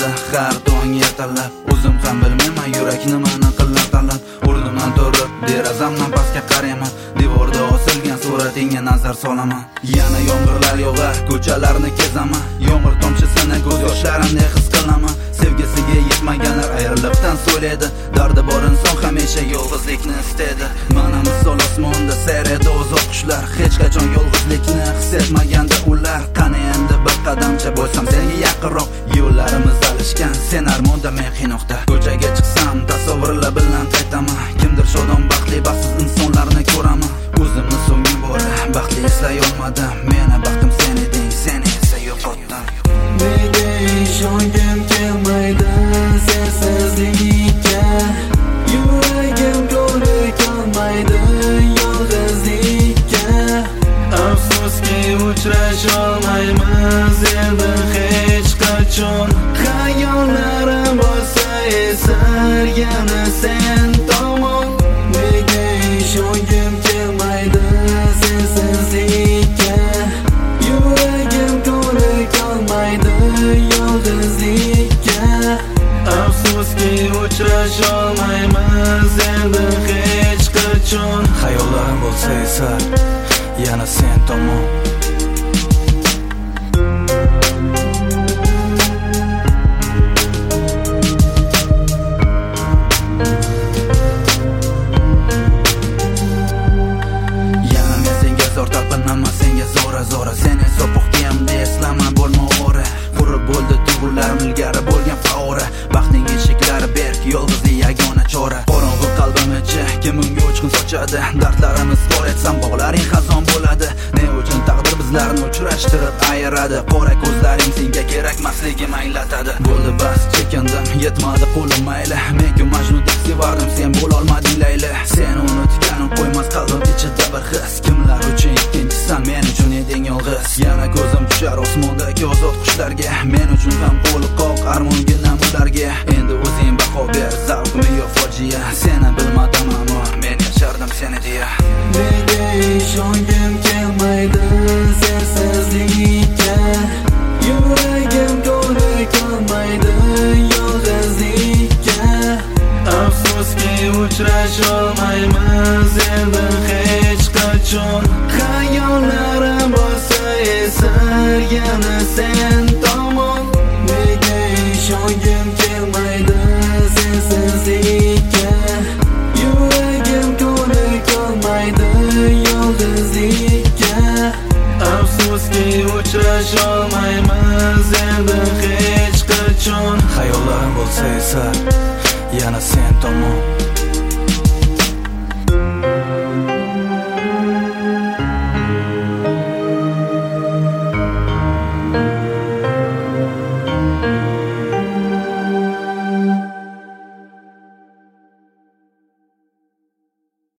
boshladi har tong ertalab. O'zim ham bilmayman yurak nimani qilar talab. O'rnimdan turib derazamdan pastga qarayman, devorda osilgan suratingga nazar solaman. Yana yomg'irlar yog'ar, ko'chalarni kezaman, yomg'ir tomchisini ko'z yoshlarimdek his qilaman. Sevgisiga yetmaganlar ayrilibdan so'laydi, dardi bor inson hamisha yolg'izlikni istaydi. Mana misol osmonda sayraydi uzoq qushlar, hech qachon yolg'izlikni his etmaganda ular. Qani endi bir qadamcha bo'lsam senga yaqinroq, yo'llarimiz alishgan, sen armonda men qiynoqda. Ko'chaga chiqsam tasavvurlar bilan qaytaman, kimdir shodon baxtli baxtsiz insonlarni ko'raman. O'zimni so'nggi bor baxtli eslay olmadim, meni baxtim sen eding, seni esa yo'qotdim. Nega ishongim kelmaydi sensizlikka, yuragim ko'rik olmaydi yolg'izlikka. Afsuski uchrasholmaymiz endi hech qachon. Xayollarim bo'lsa esar yana sen tomon. Nega ishongim kelmaydi sensizlikka, yuragim ko'rik olmaydi yolg'izlikka. Afsuski uchrasholmaymiz endi hech qachon. Xayollarim bo'lsa esar yana sen tomon. Zora sen esa puxtiyam eslama bo'lma o'ra. Qurib bo'ldi tuyg'ularim ilgari bo'lgan faora. Baxtning eshiklari berk, yolg'izlik yagona chora. Qorong'u qalbim ichi kimimga o'chqin sochadi, dardlarimiz bor etsam bog'laring xazon bo'ladi. Ne uchun taqdir bizlarni uchrashtirib ayiradi, qora ko'zlaring senga kerakmasligim anglatadi. Bo'ldi bas chekindim, yetmadi qo'lim mayli, men-ku Majnundek sevardim, sen bo'lolmading Layli. Sen unutganim qo'ymas qalbim ichida bir his, kimlar uchun ikkinchisan, men uchun eding yolg'iz. Yana ko'zim tushar osmondagi ozod qushlarga, men uchun ham qo'li